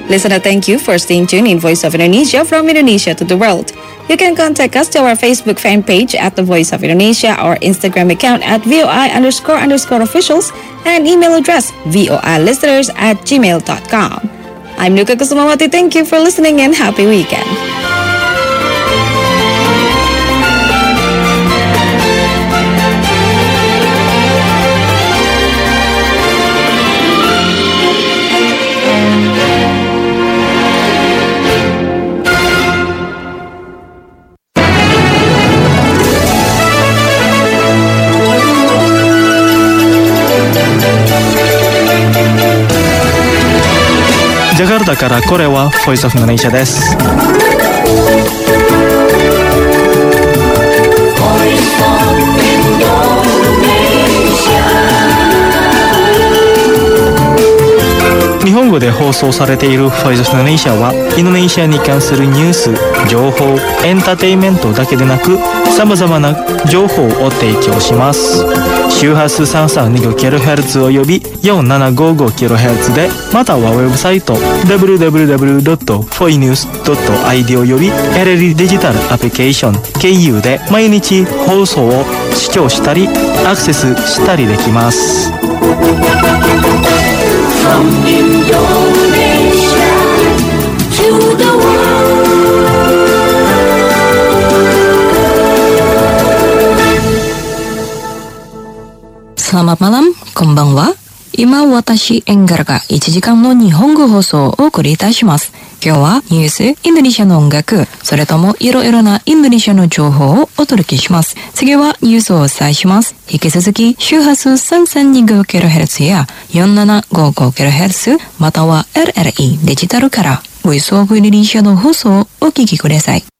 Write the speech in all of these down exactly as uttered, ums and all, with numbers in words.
Listener, thank you for staying tuned in Voice of Indonesia from Indonesia to the world. You can contact us to our Facebook fan page at The Voice of Indonesia, our Instagram account at voi underscore underscore officials, and email address voilisteners at gmail dot com. I'm Nuka Kusumawati. Thank you for listening and happy weekend. ジャカルタからこれはボイスオフインドネシアです。日本語で放送されているボイスオフインドネシアはインドネシアに関するニュース、情報、エンターテインメントだけでなくさまざまな情報を提供します。周波数 さんさんにごキロヘルツ および よんななごごキロヘルツ で、またはウェブサイト ダブリューダブリューダブリュードットフォイニュースドットアイディー および エルエルデジタルアプリケーション経由で毎日放送を視聴したりアクセスしたりできます。From Indonesia to the world. Selamat malam, konbanwa. 今私エンガルがいちじかんの日本語放送をお送りいたします。今日はニュース、インドネシアの音楽、それともいろいろなインドネシアの情報をお届けします。次はニュースをお伝えします。引き続き周波数 さんさんにごキロヘルツ や よんななごごキロヘルツ または エルエルイー デジタルからボイスオブインドネシアの放送をお聞きください。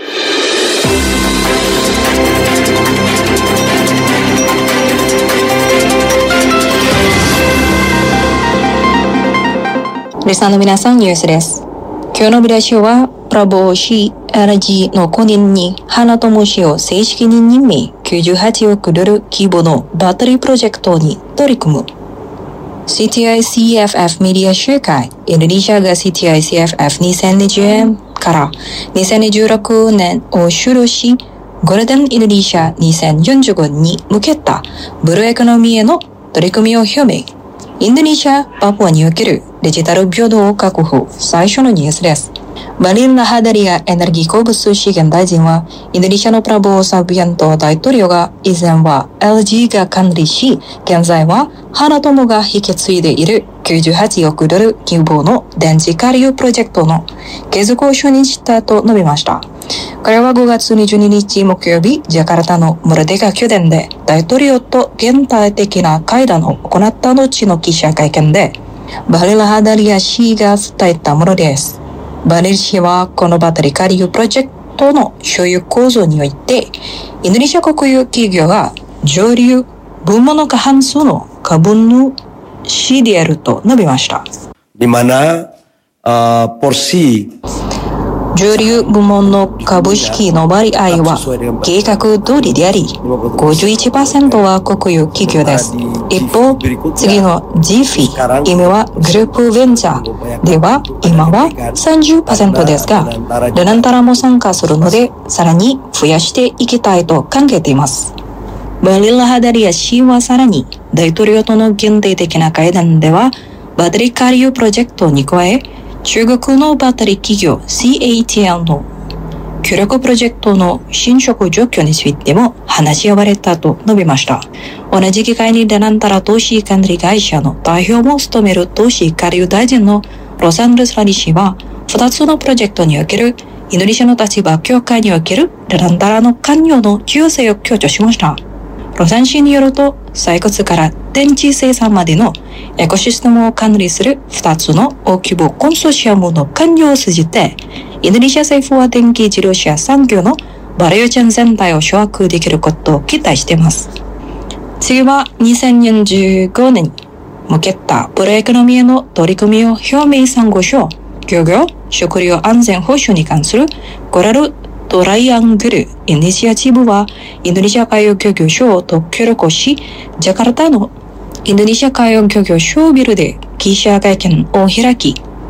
リスナーの皆さん、ニュースです。今日の見出しは、プラボー氏 エルジー の後任に花友氏を正式に任命、きゅうじゅうはちおくドル規模のバッテリープロジェクトに取り組む。シーティーアイシーエフエフ メディア集会、インドネシアが シーティーアイシーエフエフにせんにじゅうねんからにせんにじゅうろくねんを終了し、ゴールデンインドネシアにせんよんじゅうごに向けたブルーエコノミーへの取り組みを表明。インドネシア、パプアにおけるデジタル平等を確保、最初のニュースです。バリル・ラハダリアエネルギー鉱物資源大臣は、インドネシアのプラボー・サビアント大統領が以前は エルジー が管理し、現在は花友が引き継いでいるきゅうじゅうはちおくドル規模の電池下流プロジェクトの継続を承認したと述べました。彼はごがつにじゅうににち木曜日、ジャカルタのムルデカ宮殿で大統領と現代的な会談を行った後の記者会見で、バリル・ハダリア氏が伝えたものです。バリル氏はこのバッテリー下流プロジェクトの所有構造において、インドネシア国有企業が上流分母の過半数の株主であると述べました。 di mana uh, porsi 上流部門の株式の割合は計画通りであり、ごじゅういちパーセント は国有企業です。一方、次の ジーフィー、意味はグループベンチャーでは今は さんじゅっパーセント ですが、ルナンタラも参加するので、さらに増やしていきたいと考えています。バリル・ハダリア氏はさらに、大統領との限定的な会談では、バッテリー下流プロジェクトに加え、中国のバッテリー企業 シーエーティーエル の協力プロジェクトの進捗状況についても話し合われたと述べました。同じ機会にルナンタラ投資管理会社の代表も務める投資下流大臣のロサンルスラリ氏は、ふたつのプロジェクトにおけるインドネシアの立場強化におけるルナンタラの関与の重要性を強調しました。ロサン市によると、採掘から電池生産までのエコシステムを管理するふたつの大規模コンソーシアムの関与を通じて、インドネシア政府は電気自動車産業のバリューチェーン全体を掌握できることを期待しています。次はにせんよんじゅうごねんに向けたブルーエコノミーへの取り組みを表明産後省、漁業、食料安全保障に関するコラルトライアングルイニシアチブはインドネシア海洋漁業省と協力し、ジャカルタのインドネシア海洋漁業省ビルで記者会見を開き、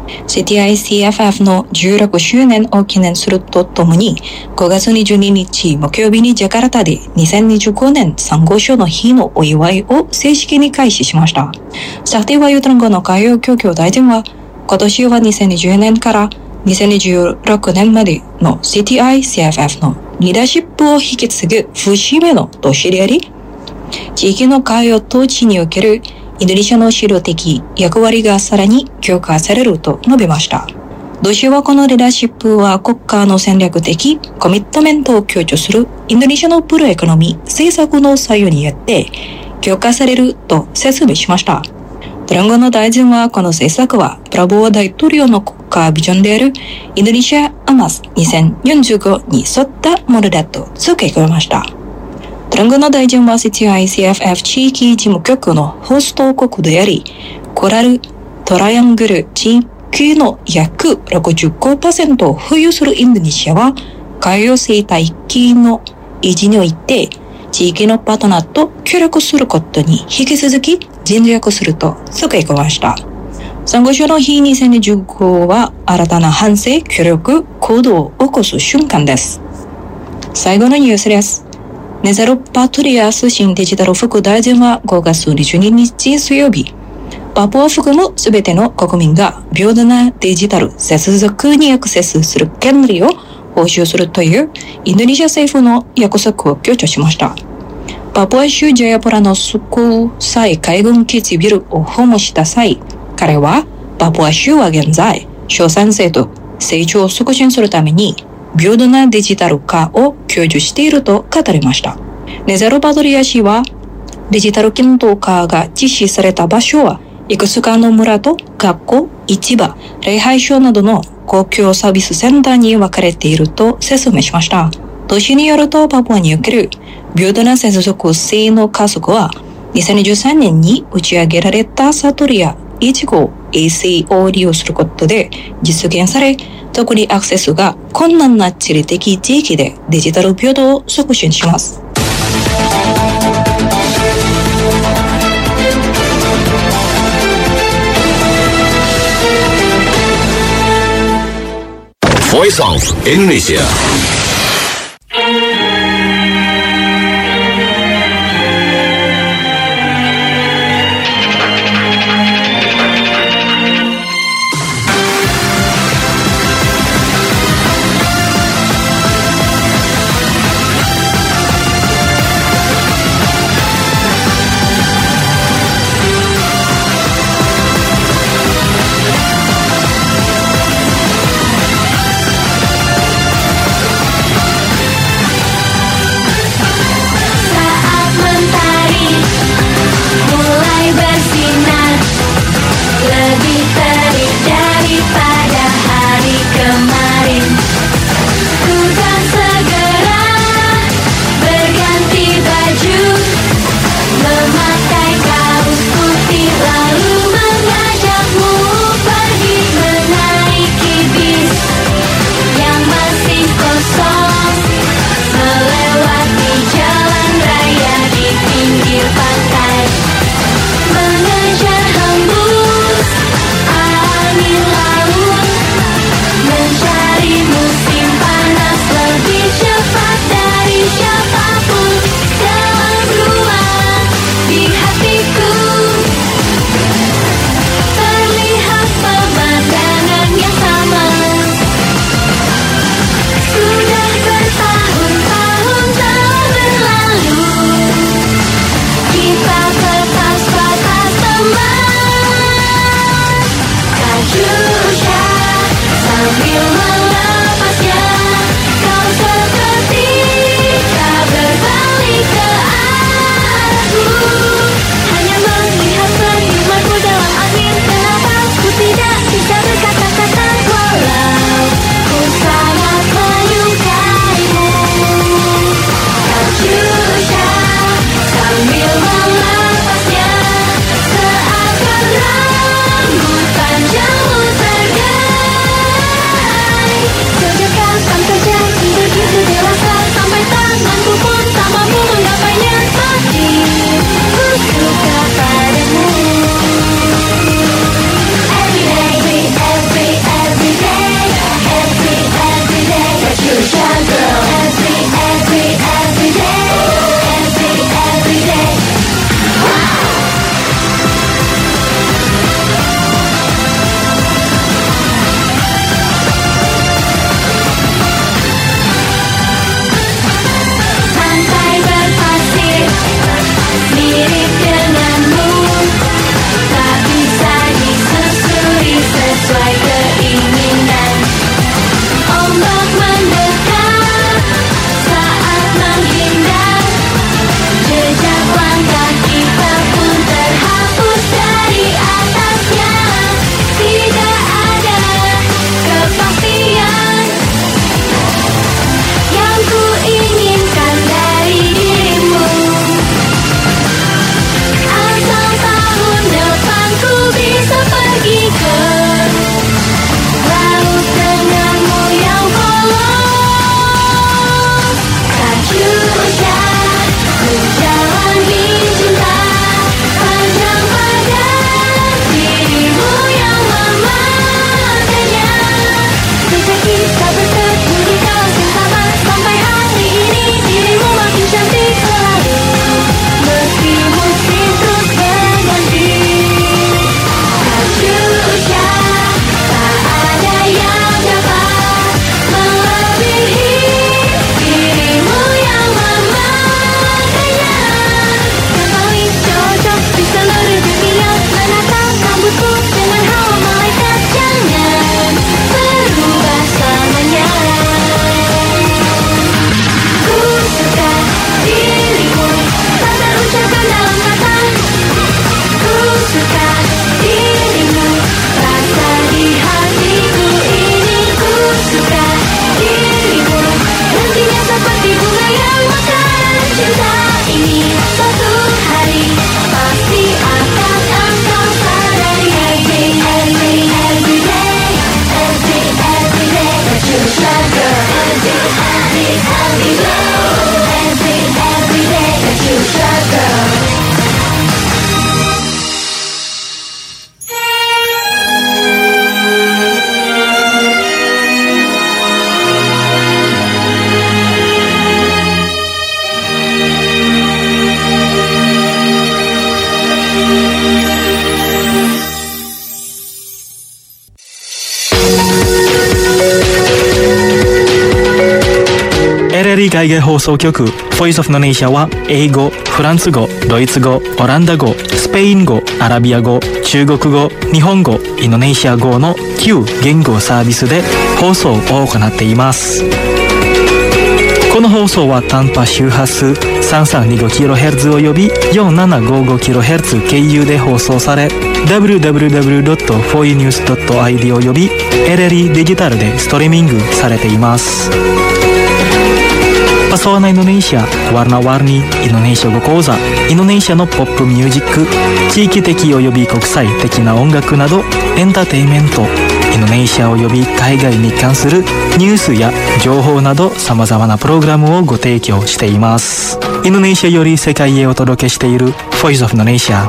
シーティーアイシーエフエフ のじゅうろくしゅうねんを記念するとともに、ごがつにじゅうににち木曜日にジャカルタでにせんにじゅうごねんサンゴ礁の日のお祝いを正式に開始しました。サクティワユトランゴの海洋供給大臣は、今年はにせんにじゅうねんからにせんにじゅうろくねんまでの シーティーアイシーエフエフ のリーダーシップを引き継ぐ節目の年であり、地域の海洋統治におけるインドネシアの主導的役割がさらに強化されると述べました。同州はこのリーダーシップは国家の戦略的コミットメントを強調するインドネシアのブルーエコノミー政策の採用によって強化されると説明しました。トランゴの大臣はこの政策はプラボー大統領の国家ビジョンであるインドネシアアマスにせんよんじゅうごに沿ったものだと付け加えました。トランゴの大臣は シーティーアイシーエフエフ 地域事務局のホスト国であり、コラルトライアングル地域の約 ろくじゅうごパーセント を保有するインドネシアは、海洋生態系の維持において、地域のパートナーと協力することに引き続き尽力すると付け加えました。サンゴ礁の日にせんにじゅうごは新たな反省協力行動を起こす瞬間です。最後のニュースです。ネザル・パトリアス新デジタル副大臣はごがつにじゅうににち水曜日、パプアを含むすべての国民が平等なデジタル接続にアクセスする権利を保障するというインドネシア政府の約束を強調しました。パプア州ジャヤプラのスクーサイ海軍基地ビルを訪問した際、彼はパプア州は現在、生産性と成長を促進するために平等なデジタル化を享受していると語りました。ネザル・パトリア氏は、デジタル均等化が実施された場所はいくつかの村と学校、市場、礼拝所などの公共サービスセンターに分かれていると説明しました。都市によるとパプアにおける平等な接続性の加速はにせんにじゅうさんねんに打ち上げられたサトリアいち号衛星を利用することで実現され、特にアクセスが困難な地理的地域でデジタル平等を促進します。 Voice of Indonesia. 海外放送局 Voice of Indonesia は英語、フランス語、ドイツ語、オランダ語、スペイン語、アラビア語、中国語、日本語、インドネシア語のきゅう言語サービスで放送を行っています。この放送は短波周波数 さんさんにごキロヘルツ 及び よんななごごキロヘルツ 経由で放送され ダブリューダブリューダブリュードットフォーユーニュースドットアイディー 及び エルエルイー デジタルでストリーミングされています。Pesona Indonesia, Warna-warni Indonesia語講座、インドネシアのポップミュージック、地域的及び国際的な音楽などエンターテインメント、インドネシア及び海外に関するニュースや情報など様々なプログラムをご提供しています。インドネシアより世界へお届けしている Voice of Indonesia。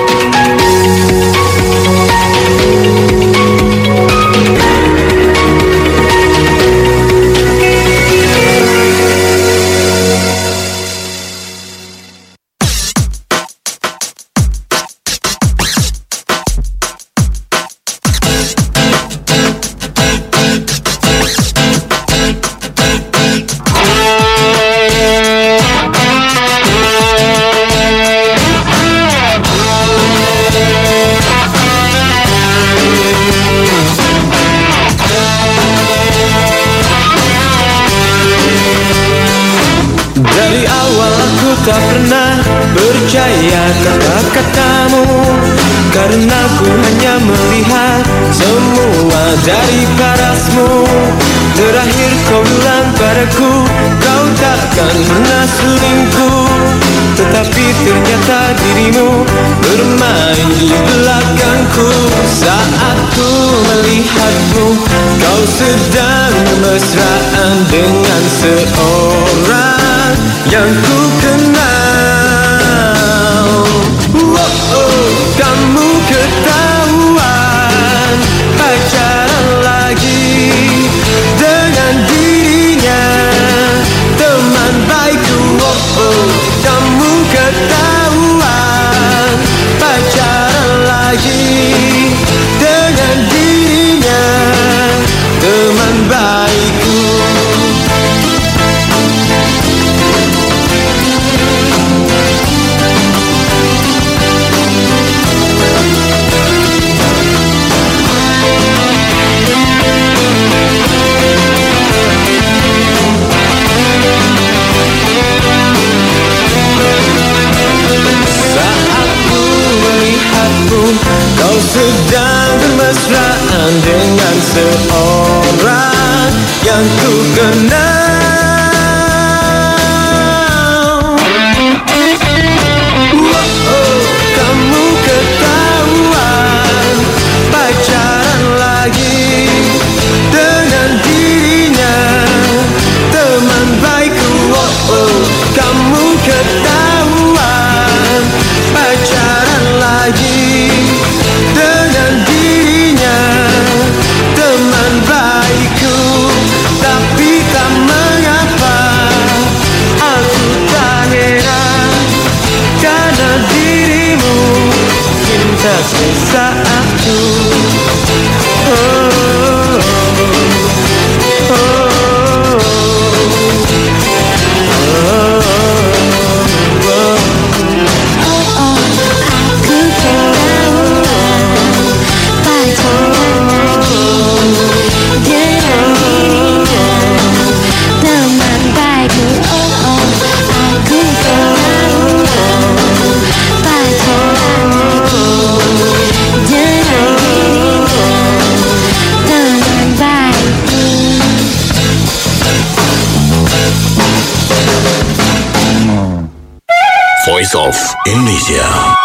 Tak pernah percaya kata-katamu, karena ku hanya melihat semua dari parasmu. Terakhir kau bilang padaku kau takkan pernah selingkuh, tetapi ternyata dirimu bermain di belakangku. Saat ku melihatmu kau sedang mesraan dengan seorang yang ku kenal. Oh, oh, kamu ketahuan pacaran lagi dengan dirinya, teman baikku. Oh, oh, kamu ketahuan pacaran lagi dengan dirinya, teman baikku. Kau sedang bermesraan dengan seorang yang ku kenal. Oh, oh, kamu ketahuan pacaran lagi dengan dirinya, teman baikku. Oh, oh, kamu ketahuan pacaran lagi dengan dirinya, teman baikku. Tapi tak mengapa aku tak heran, karena dirimu cinta sesaatku. Oh, oh, oh, oh, oh. Voice of Indonesia。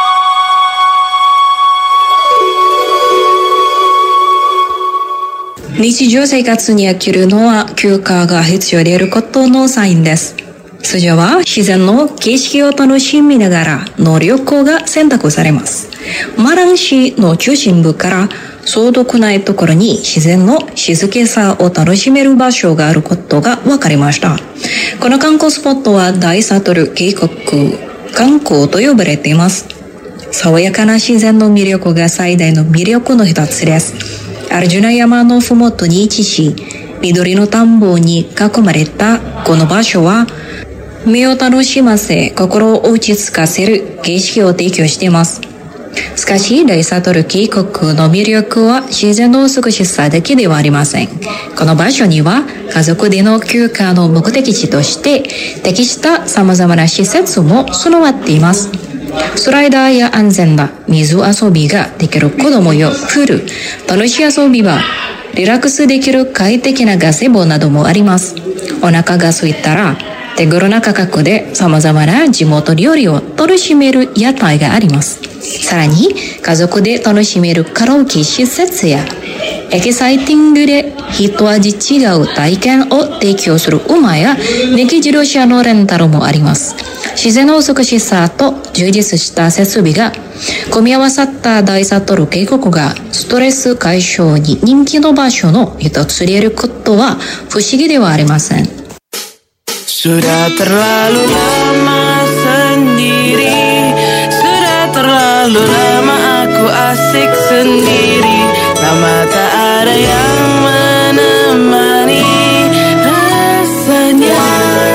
日常生活に生きるのは休暇が必要であることのサインです。通常は自然の景色を楽しみながらの旅行が選択されます。マラン市の中心部からそう遠くないところに自然の静けさを楽しめる場所があることが分かりました。この観光スポットは大悟渓谷観光と呼ばれています。爽やかな自然の魅力が最大の魅力の一つです。アルジュナ山のふもとに位置し、緑の田んぼに囲まれたこの場所は目を楽しませ、心を落ち着かせる景色を提供しています。しかし、大サトル渓谷の魅力は自然の美しさだけではありません。この場所には家族での休暇の目的地として適した様々な施設も備わっています。スライダーや安全な水遊びができる子供用プール、楽しい遊び場、リラックスできる快適なガゼボなどもあります。お腹が空いたら手頃な価格で様々な地元料理を楽しめる屋台があります。さらに家族で楽しめるカラオケ施設やエキサイティングで一味違う体験を提供する馬や電気自動車のレンタルもあります。自然の美しさと充実した設備が組み合わさった大サトル渓谷がストレス解消に人気の場所の一つであることは不思議ではありません。 Sudah terlalu lama sendiri, sudah terlalu lama aku asik sendiri, lama tak ada yang menemani rasanya.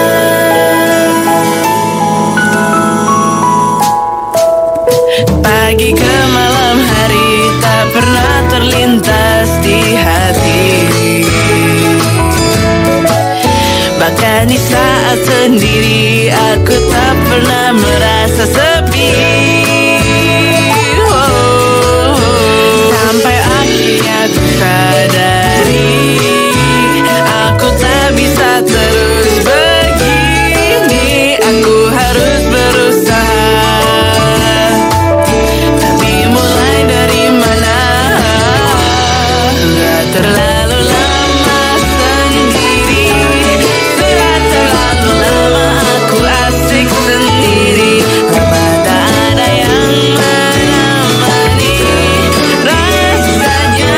Pagi ke malam hari tak pernah terlintas di hati. Bahkan di saat sendiri aku tak pernah merasa sepi. Oh, sampai akhirnya aku sadari aku tak bisa terus begini. Aku harus berusaha, tapi mulai dari mana? Sudah terlalu lama sendiri, sudah terlalu lama aku asik sendiri, lama tak ada yang menemani rasanya.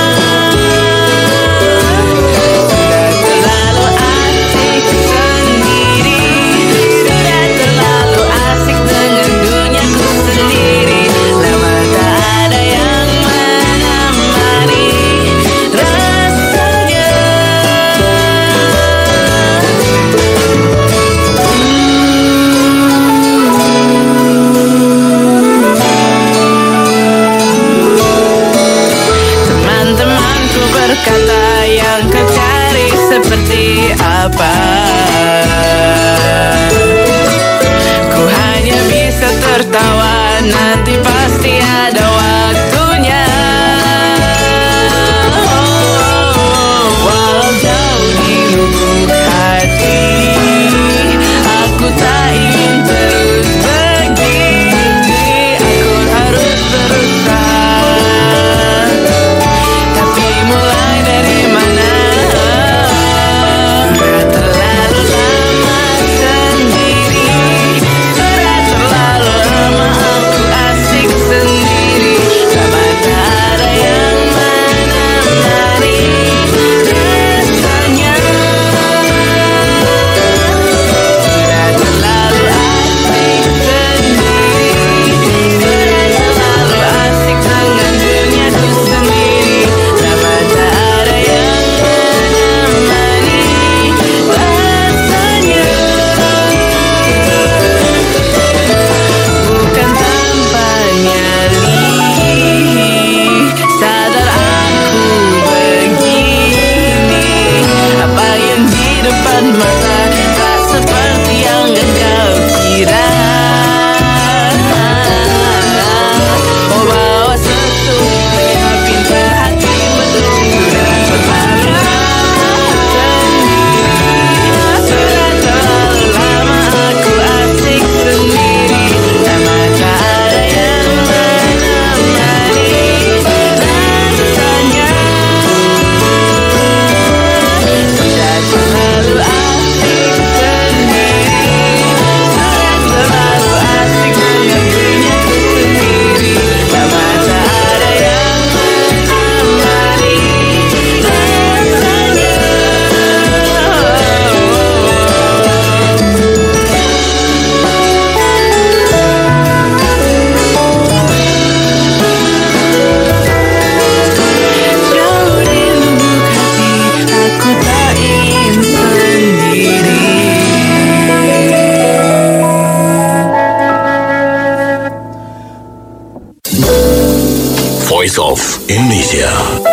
Sudah terlalu asik sendiri, sudah terlalu asik dengan duniaku sendiri, lama tak ada yang menemani rasanya. Teman-temanku berkata yang kau cari seperti apa. Ku hanya bisa tertawa, nanti pasti ada waktunya. Walau jauh di lubuk hati, aku tak ingin terus begini. Aku harus berusaha, tapi mulai dari mana? Sudah terlalu Indonesia.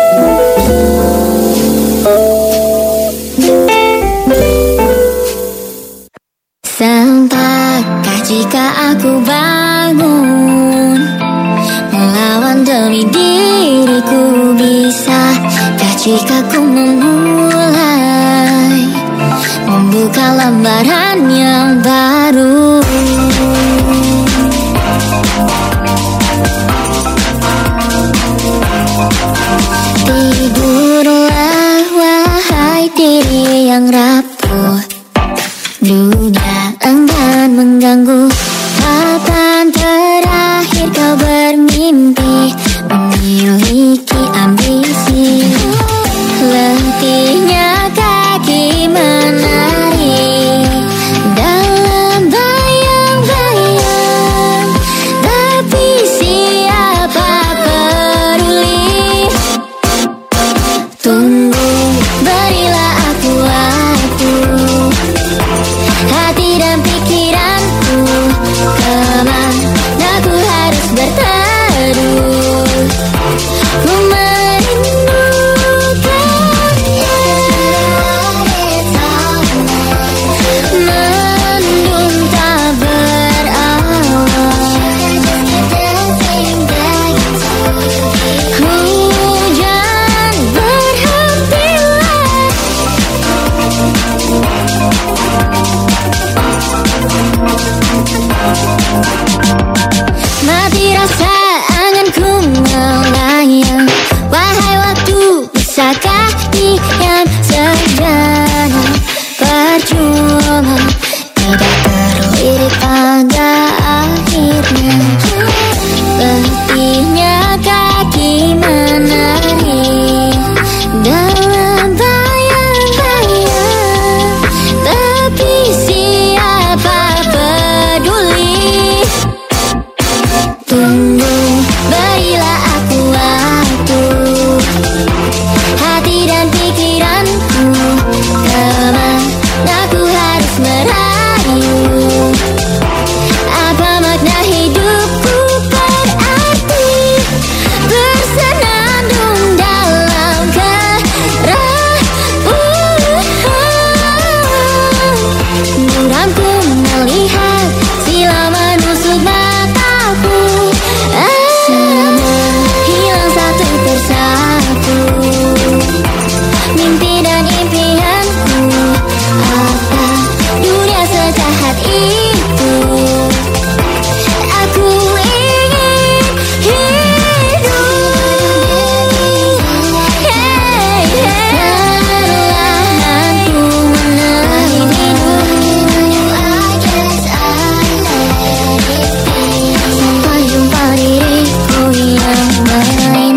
Sempatkah jika aku bangun melawan demi diriku, bisakah jika ku memulai membuka lembaran yang baru. Tidurlah wahai diri yang rapuh, dunia enggan mengganggu. Kapan terakhir kau bermimpi memiliki ambisi? Letihnya kaki menari dalam bayang-bayang, tapi siapa peduli? Tunggu, berilah aku waktu, hati dan pikiranku, kemana ku harus berteduh. Ku merindukannya, mendung tak berawal, hujan berhentilah. Mati rasa anganku melayang, wahai waktu, bisakah diam sejenak? Percuma, tidak terlirik pada akhirnya. Letihnya kaki menari dalam bayang-bayang, tapi siapa peduli? Tunggu, berilah aku waktu, hati dan pikiranku, kemana ku harus merayu? Apa makna hidupku berarti bersenandung dalam kerapuhan? Muramku melihat silau menusuk mataku, semua hilang satu persatu, mimpi dan impianku. Apa dunia sejahat itu? Aku ingin hidup. Hey, hey. Perlahan ku menelan hidup, sampai jumpa diriku yang lain.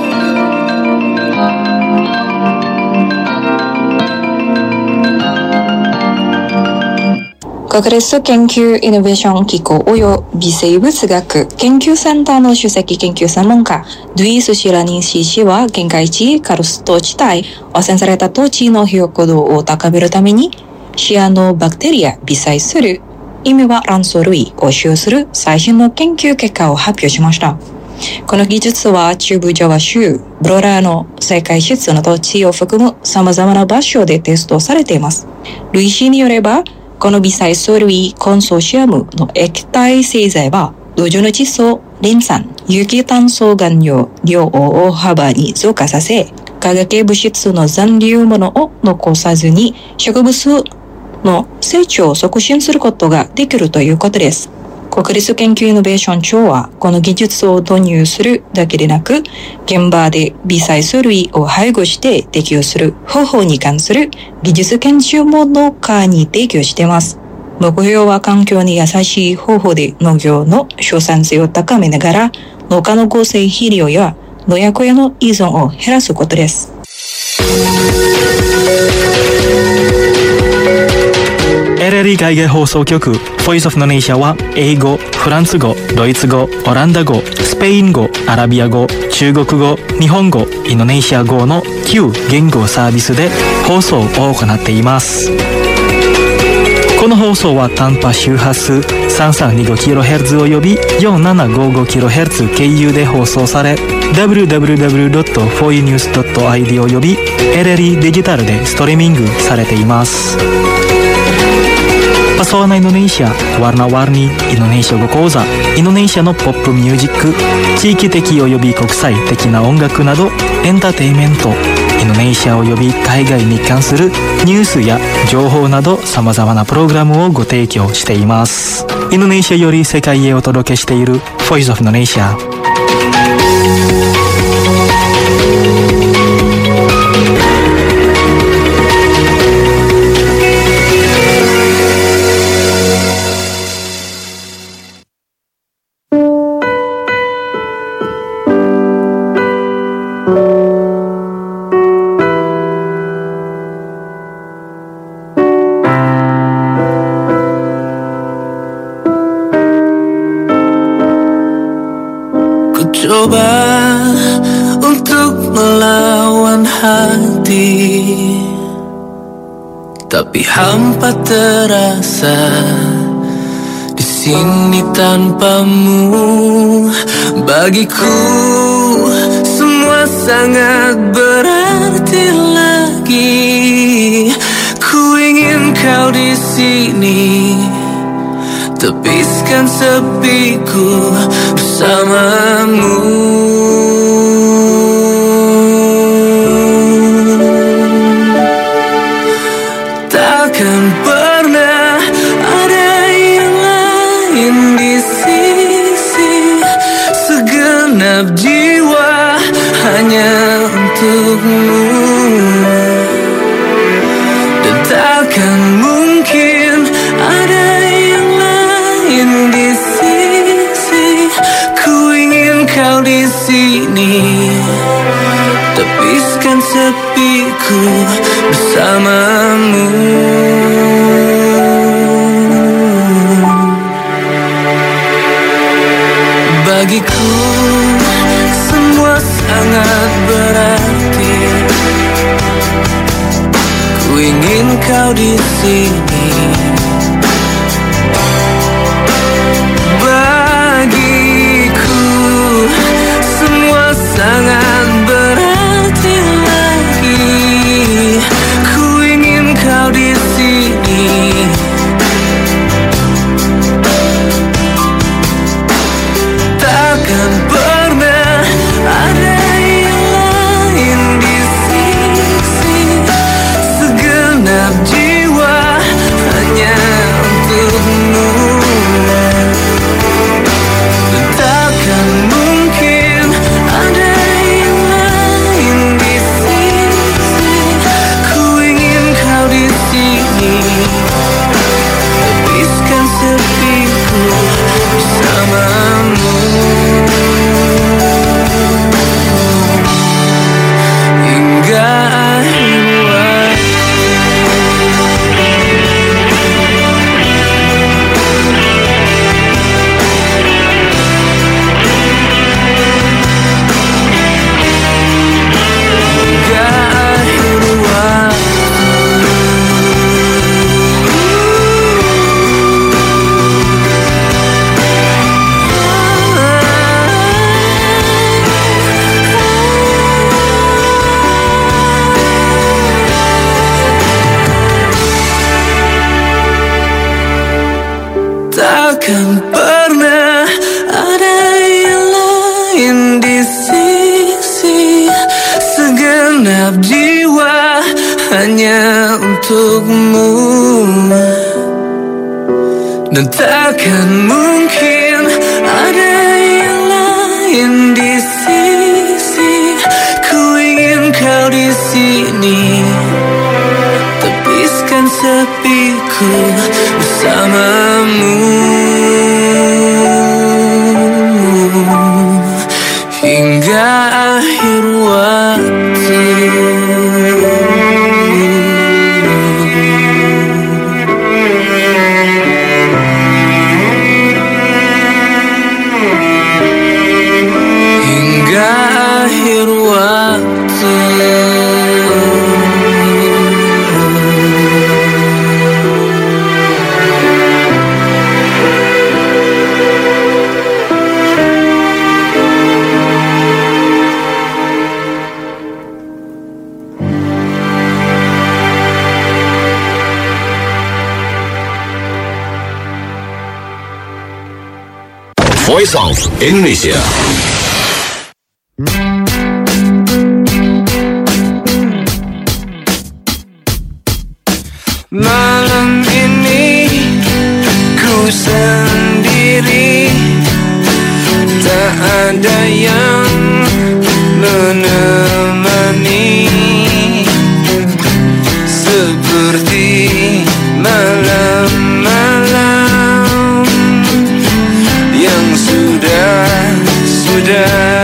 国立研究イノベーション機構および生物学研究センターの首席研究専門家ドゥイ・スシラニンシー氏は、限界値カルスト地帯、汚染された土地の評価度を高めるためにシアノバクテリア微細する意味は卵巣類を使用する最新の研究結果を発表しました。この技術は中部ジャワ州ブロラーの世界質の土地を含む様々な場所でテストされています。類氏によれば、この微細藻類コンソーシアムの液体製剤は土壌の窒素、リン酸、有機炭素含有量を大幅に増加させ、化学物質の残留物を残さずに植物の成長を促進することができるということです。国立研究イノベーション庁はこの技術を導入するだけでなく、現場で微細藻類を配合して適用する方法に関する技術研修も農家に提供しています。目標は環境に優しい方法で農業の生産性を高めながら、農家の合成肥料や農薬への依存を減らすことです。 エルエルイ 海外放送局 Voice of Indonesia は英語、フランス語、ドイツ語、オランダ語、スペイン語、アラビア語、中国語、日本語、インドネシア語のきゅう言語サービスで放送を行っています。このの放送は短波周波数 さんさんにごキロヘルツ 及び よんななごごキロヘルツ 経由で放送され ダブリューダブリューダブリュードットフォーユーニュースドットアイディー 及び エルエルイー デジタルでストリーミングされています。Pesona Indonesia, warna-warni Indonesia 語講座、インドネシアのポップミュージック、地域的及び国際的な音楽などエンターテインメント、インドネシア及び海外に関するニュースや情報など様々なプログラムをご提供しています。インドネシアより世界へお届けしている Voice of Indonesia。 Coba untuk melawan hati, tapi hampa terasa di sini tanpamu. Bagiku semua sangat berarti lagi. Ku ingin kau di sini, tepiskan sepiku bersamamu. Takkan pernah ada yang lain di sisi, segenap jiwa hanya untukmu. Dan takkan mungkin ada yang lain di sisi. Ku ingin kau di sini, tepiskan sepiku bersamamu. Bagiku semua sangat berarti. Ku ingin kau di sini. Bagiku semua sangat berarti lagi. Ku ingin kau di sini. Takkan pernah ada yang lain di sisi, segenap jiwa hanya untukmu. Dan takkan mungkin ada yang lain di sisi. Ku ingin kau di sini, tepiskan sepiku bersamamu. Hingga akhir takkan pernah ada yang lain di sisi, segenap jiwa hanya untukmu. Dan takkan mungkin ada yang lain di sisi. Ku ingin kau di sini, tepiskan sepiku bersamamu. Hingga akhir waktu. Hingga akhir waktu. Voice of Indonesia. Malam ini ku sendiri, tak ada yang menemani, seperti malam-malam yang sudah-sudah.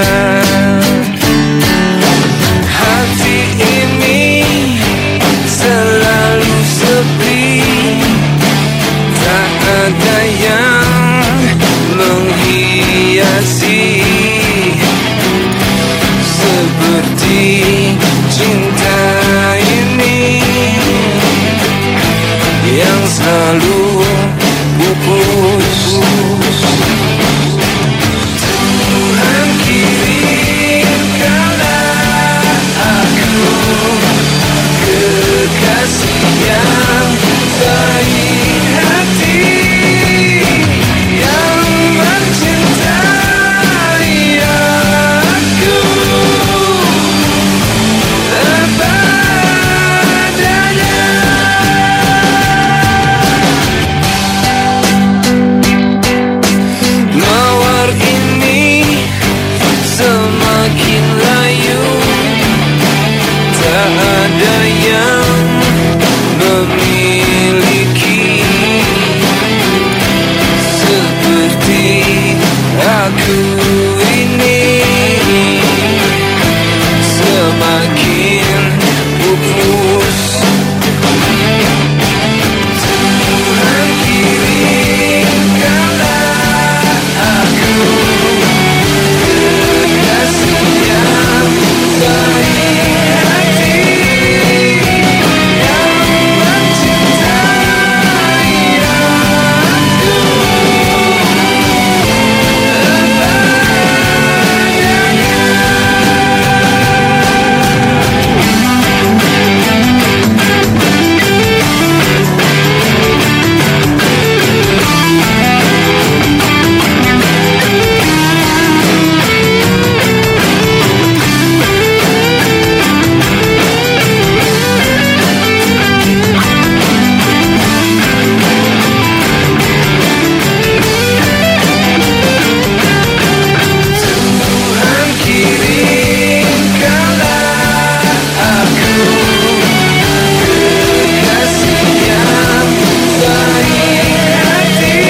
Hati ini selalu sepi, tak ada yang menghiasi, seperti cinta ini yang selalu pupus. Tuhan kirimkanlah aku kekasih yang baik hati, yang mencintai aku apa adanya. Mawar ini semakin layu, tak ada yang memiliki, seperti aku ini, semakin pupus. Tuhan kirimkanlah aku kekasih yang baik hati, yang mencintai aku apa adanya. Tuhan kirimkanlah aku kekasih yang baik hati,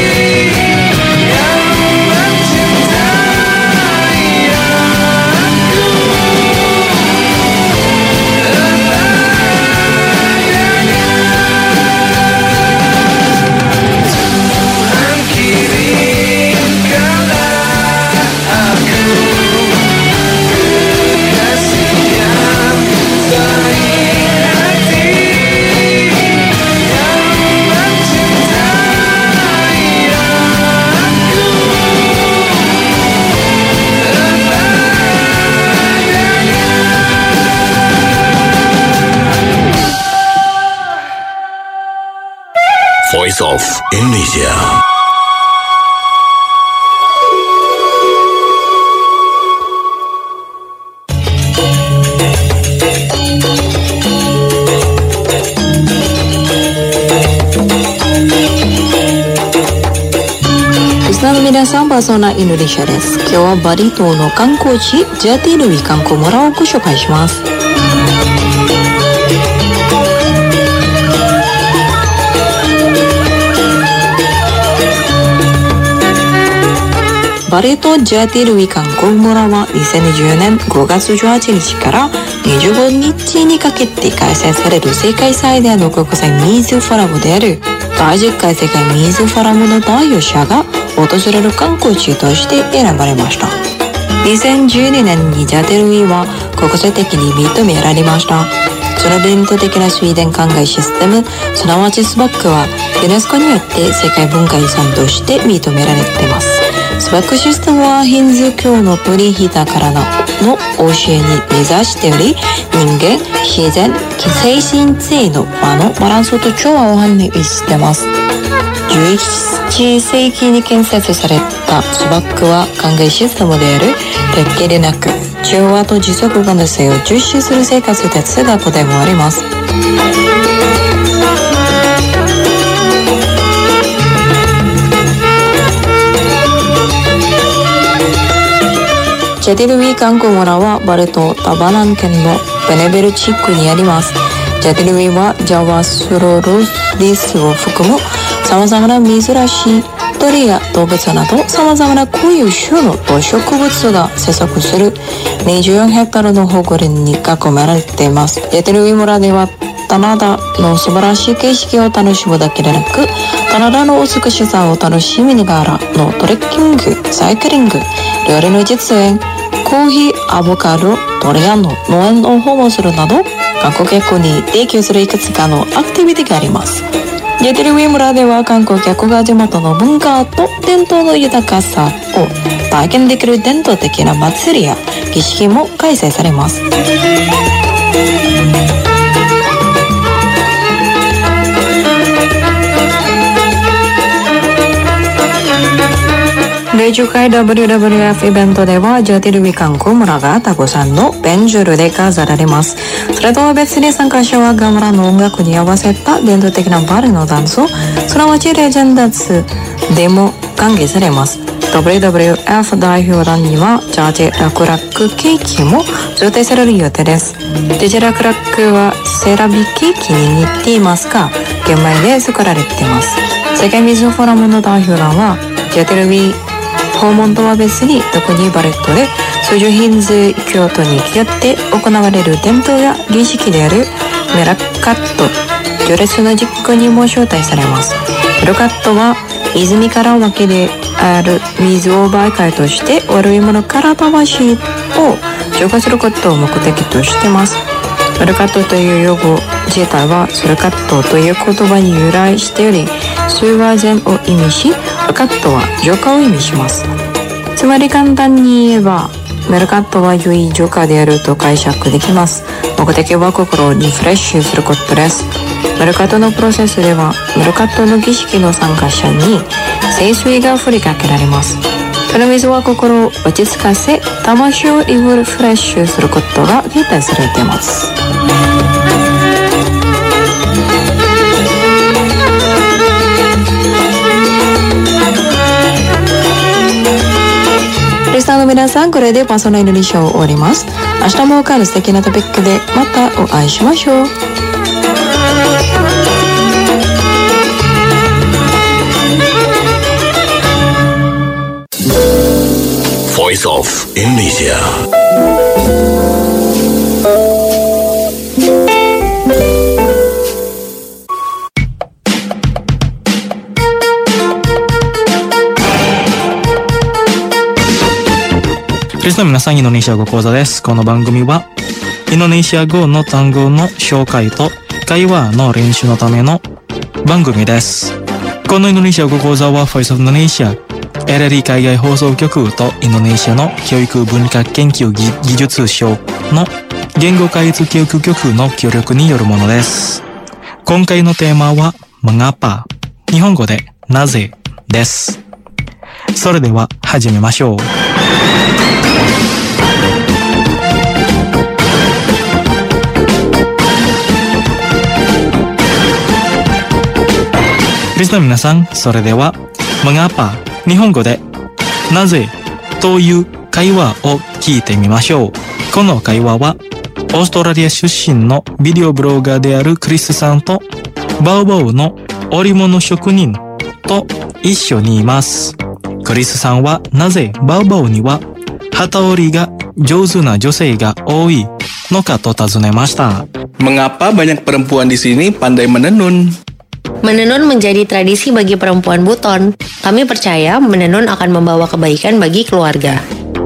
yang mencintai aku apa adanya. Tuhan kirimkanlah aku kekasih yang baik hati, yang mencintai aku apa adanya. Voice of Indonesia. Listenerの皆さん、パーソナインドネシアです。今日はバリ島の観光地ジャティルウィ観光村をご紹介します。バリ島ジャティルウィ観光村はにせんにじゅうよねんごがつじゅうはちにちからにじゅうごにちにかけて開催される世界最大の国際水フォラムであるだいじゅっかい世界水フォラムの代表者が訪れる観光地として選ばれました。にせんじゅうにねんにジャテルウィは国際的に認められました。その伝統的な水田灌漑システム、すなわちスバックはユネスコによって世界文化遺産として認められています。スバックシステムはヒンズー教の鳥膝からの教えに目指しており、人間、自然、精神性の場のバランスと調和を反映しています。 じゅういっ世紀に建設されたスバックは灌漑システムである鉄器でなく、調和と持続可能性を重視する生活哲学でもあります。ジャティルウィ観光村はバルト・タバナン県のベネベル地区にあります。ジャティルウィはジャワスロロリスを含む様々な珍しい鳥や動物など様々な固有種の動植物が生息するにじゅうよんヘクタールの保護林に囲まれています。ジャティルウィ村では棚田の素晴らしい景色を楽しむだけでなく、棚田の美しさを楽しみながらのトレッキング、サイクリング、料理の実演、コーヒー、アボカド、ドリアンの農園を訪問するなど、観光客に提供するいくつかのアクティビティがあります。ジャティルウィ村では観光客が地元の文化と伝統の豊かさを体験できる伝統的な祭りや儀式も開催されます。れいじゅっかい ダブリューダブリューエフ イベントではジャティルウィ観光村がタコさんのベンジュルで飾られます。それとは別に参加者はガムラの音楽に合わせた伝統的なバルのダンスをすなわちレジェンダーズでも歓迎されます。 ダブリューダブリューエフ 代表団にはジャージラクラックケーキも贈呈される予定です。ジャージラクラックはセラビケーキに似ていますが玄米で作られています。世界水フォーラムの代表団はジャティルウィ訪問とは別に特にバレットで数十ヒンズ京都によって行われる伝統や儀式であるメラカット序列の実行にも招待されます。メラカットは泉から湧きである水を媒介として悪いものから魂を浄化することを目的としています。メラカットという用語自体はソルカットという言葉に由来しており、数和善を意味し、カットは浄化を意味します。つまり簡単に言えばメルカットは良い浄化であると解釈できます。目的は心をリフレッシュすることです。メルカットのプロセスではメルカットの儀式の参加者に聖水が振りかけられます。その水は心を落ち着かせ魂をリフレッシュすることが期待されています。リスナーの皆さん、これでパーソナルインドネシアを終わります。明日も他の素敵なトピックでまたお会いしましょう。 Voice of Indonesia. リスナーの皆さん、インドネシア語講座です。この番組はインドネシア語の単語の紹介と会話の練習のための番組です。このインドネシア語講座は Voice of Indonesia、エルエルイー 海外放送局とインドネシアの教育文化研究技術省の言語開発教育局の協力によるものです。今回のテーマは Mengapa、日本語でなぜです。それでは始めましょう。リスナーの皆さん、それでは Mengapa、日本語でなぜという会話を聞いてみましょう。この会話はオーストラリア出身のビデオブロガーであるクリスさんとバウバウの織物職人と一緒にいます。クリスさんはなぜバウバウには機織りが上手な女性が多いのかと尋ねました。 Mengapa banyak perempuan di sini pandai menenun? Menenun menjadi tradisi bagi perempuan Buton. Kami percaya menenun akan membawa kebaikan bagi keluarga.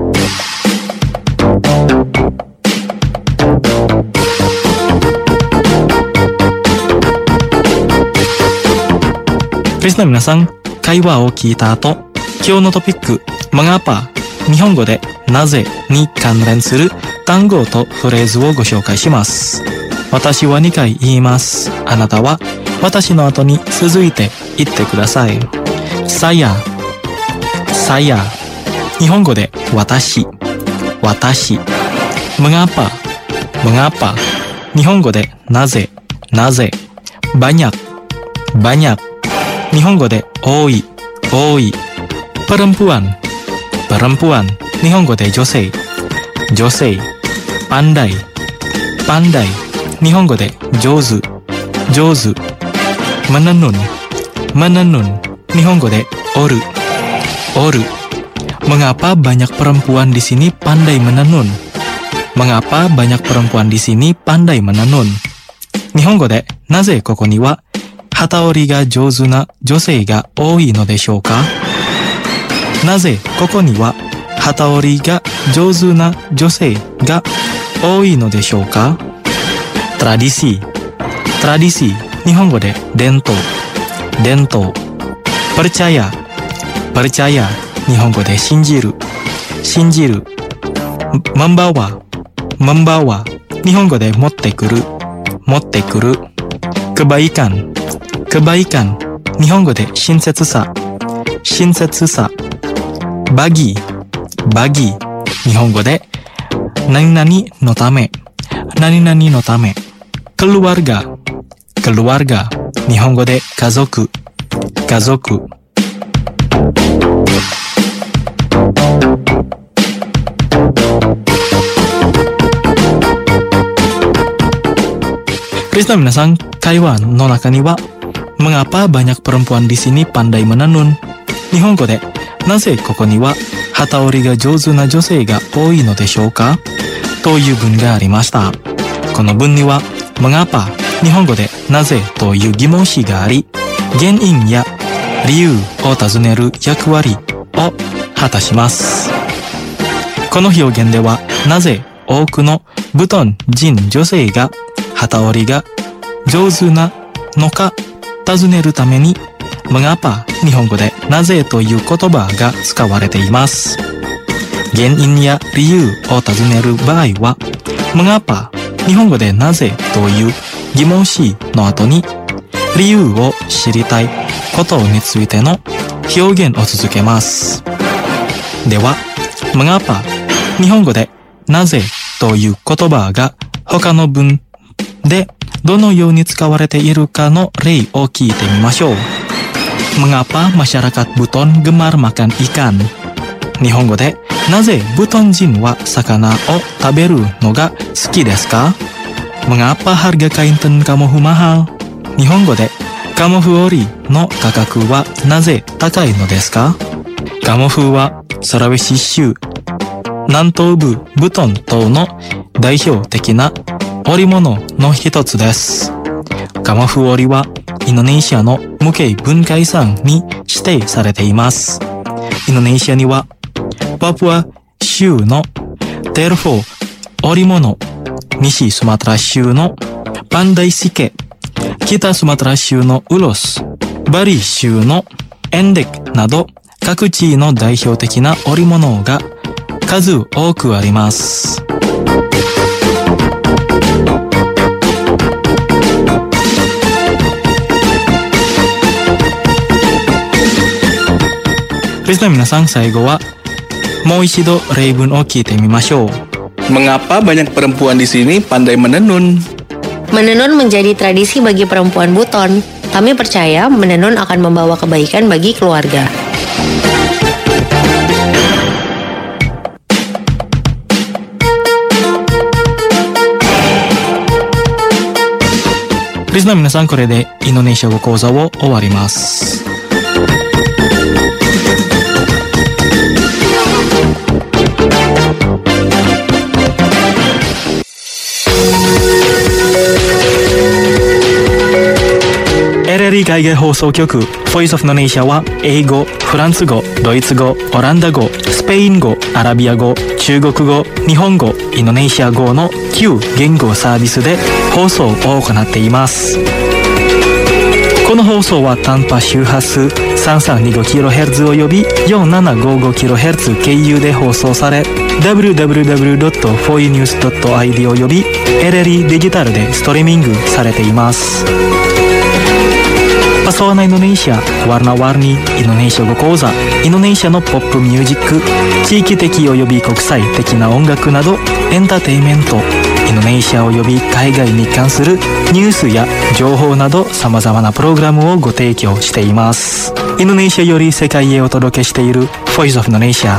Listener の皆さん、会話を聞いた後、今日のトピック Mengapa、日本語でなぜに関連する単語とフレーズをご紹介します。私はにかい言います。あなたは私の後に続いて言ってください。さや、さや。日本語で私、私。mengapa、mengapa。日本語でなぜ、なぜ。banyak、banyak。日本語で多い、多い。perempuan、perempuan。日本語で女性、女性。pandai、pandai。日本語で上手、上手。menenun、menenun。日本語でおる、おる。Mengapa banyak perempuan di sini pandai menenun? Mengapa banyak perempuan di sini pandai menenun? 日本語でなぜここには機織りが上手な女性が多いのでしょうか？なぜここには機織りが上手な女性が多いのでしょうか？ Tradisi、tradisi。日本語で伝統、伝統。percaya、percaya。日本語で信じる、信じる。membawa、membawa。日本語で持ってくる、持ってくる。kebaikan、kebaikan。日本語で親切さ、親切さ。bagi、bagi。日本語で何々のため、何々のため。keluarga、keluarga。日本語で家族、家族。リスナー皆さん、会話の中には Mengapa banyak perempuan di sini pandai menenun? 日本語でなぜここには機織りが上手な女性が多いのでしょうかという文がありました。この文には Mengapa 日本語でなぜという疑問詞があり、原因や理由を尋ねる役割を果たします。この表現ではなぜ多くのブトン人女性が機織りが上手なのか尋ねるために Mengapa 日本語でなぜという言葉が使われています。原因や理由を尋ねる場合は Mengapa 日本語でなぜという疑問詞の後に理由を知りたいことについての表現を続けます。では Mengapa 日本語でなぜという言葉が他の文でどのように使われているかの例を聞いてみましょう。Mengapa masyarakat Buton gemar makan ikan? 日本語でなぜブトン人は魚を食べるのが好きですか？ Mengapa harga kain tenun kamofu mahal? 日本語でカモフ織りの価格はなぜ高いのですか？カモフはサラウェシ州南東部ブトン島の代表的な織物の一つです。カモフ織りはインドネシアの無形文化遺産に指定されています。インドネシアにはパプア州のテルフォー織物、西スマトラ州のパンダイシケ、北スマトラ州のウロス、バリ州のエンデクなど各地の代表的な織物が数多くあります。リスナー皆さん、最後はもう一度例文を聞いてみましょう。 Mengapa banyak perempuan di sini pandai menenun? Menenun menjadi tradisi bagi perempuan Buton. Kami percaya menenun akan membawa kebaikan bagi keluarga. Listener 皆さん、これでインドネシア語講座を終わります。エルエルイー 海外放送局 Voice of Indonesia は英語、フランス語、ドイツ語、オランダ語、スペイン語、アラビア語、中国語、日本語、インドネシア語のきゅう言語サービスで放送を行っています。この放送は短波周波数 さんさんにごキロヘルツ および よんななごごキロヘルツ 経由で放送され ダブリューダブリューダブリュードットフォーユーニュースドットアイディー および エルエルイー デジタルでストリーミングされています。 Pesona Indonesia, Warna-warni Indonesia語講座、インドネシアのポップミュージック、地域的及び国際的な音楽などエンターテインメント、インドネシア及び海外に関するニュースや情報など様々なプログラムをご提供しています。インドネシアより世界へお届けしている Voice of Indonesia。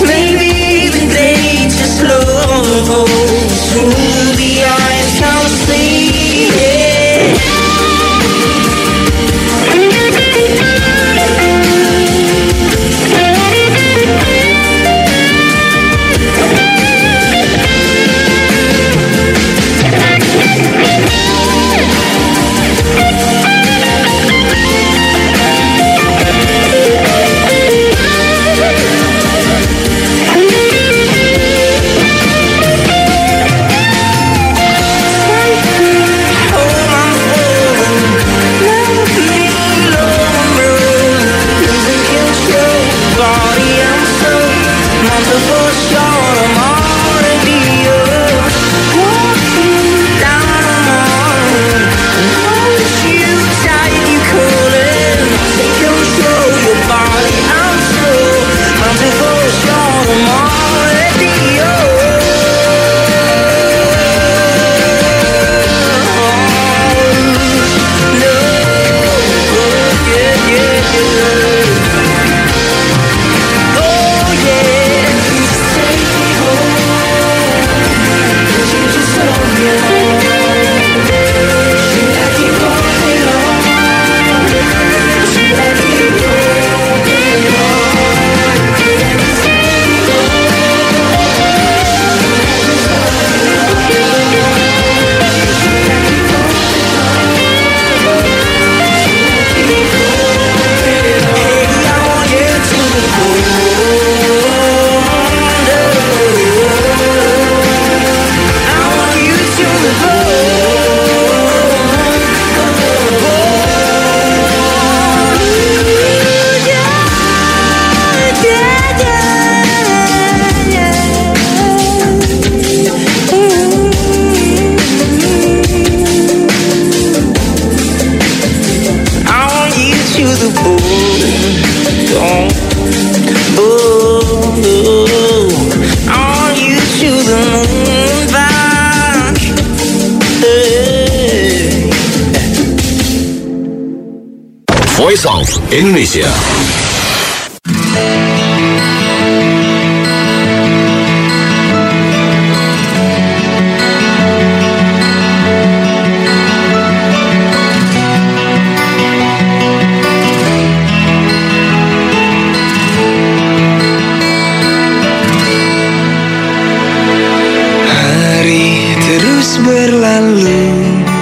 Through the eyes, I'll see. Voice of Indonesia. Berlalu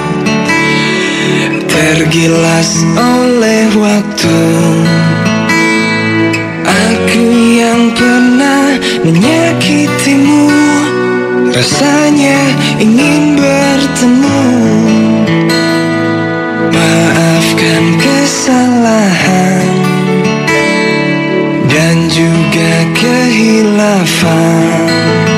tergilas oleh waktu. Aku yang pernah menyakitimu, rasanya ingin bertemu. Maafkan kesalahan dan juga kehilafan.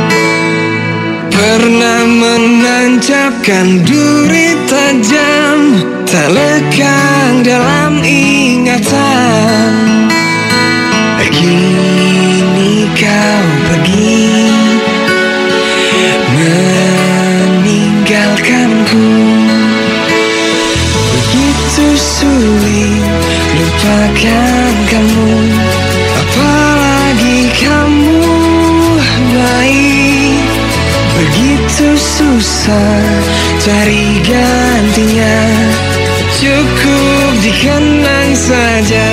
Pernah menancapkan duri tajam, tak lekang dalam ingatan. Kini kau pergi, meninggalkanku. Begitu sulit lupakan kamu, apalagi kamu baik. Begitu susah cari gantinya, cukup dikenang saja.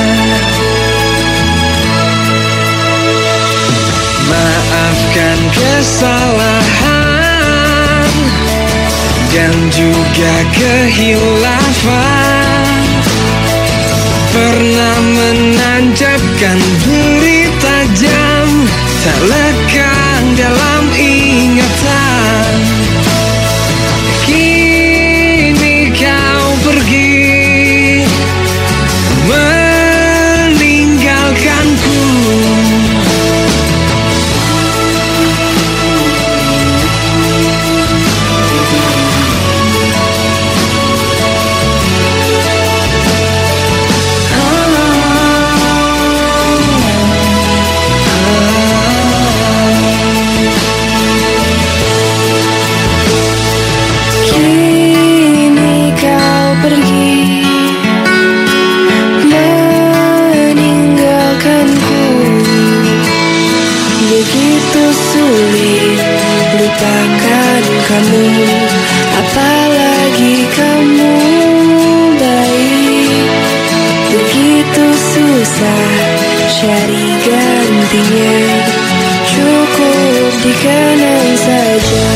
Maafkan kesalahan dan juga kehilafan. Pernah menancapkan duri tajam, tak lekang dalam ingatan. Kini kau pergi, meninggalkanku. Lupakan kamu, apalagi kamu baik. Begitu susah cari gantinya, cukup dikenang saja.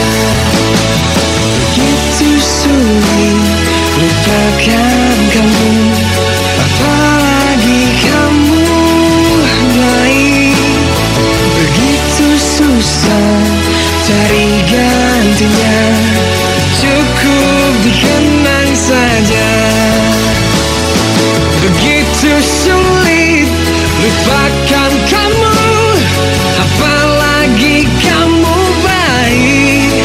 Begitu sulit lupakan kamu, apalagi kamu baik. Begitu susah cari gantinya, cukup dikenang saja. Begitu sulit lupakan kamu, apalagi kamu baik.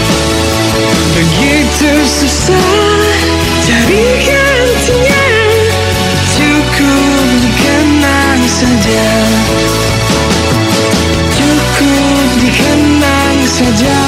Begitu susah cari gantinya, cukup dikenang saja. Cukup dikenang saja.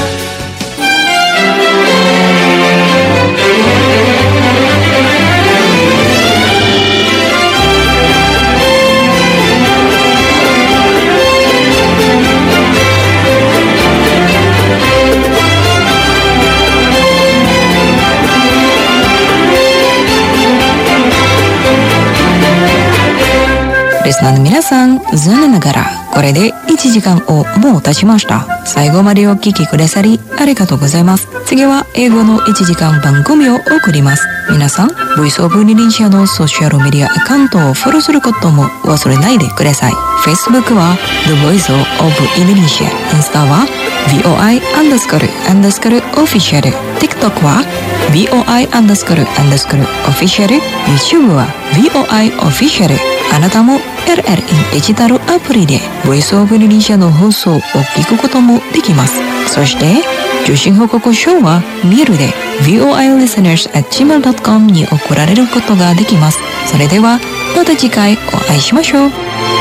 リスナーの皆さん、残念ながらこれでいちじかんをもう経ちました。最後までお聞きくださりありがとうございます。次は英語のいちじかん番組を送ります。皆さん、ボイスオブインドネシアのソーシャルメディアアカウントをフォローすることも忘れないでください。Facebook は The Voice of Indonesia、インスタは ブイオーアイ アンダースコールアンダースコールオフィシャル、TikTok は ブイオーアイ アンダースコールアンダースコールオフィシャル、YouTube は ブイオーアイ オフィシャル。あなたも エルエルイー デジタルアプリでボイスオブインドネシアの放送を聞くこともできます。そして受信報告書はメールで ブイオーアイ リスナーズ アット ジーメール ドット コム に送られることができます。それではまた次回お会いしましょう。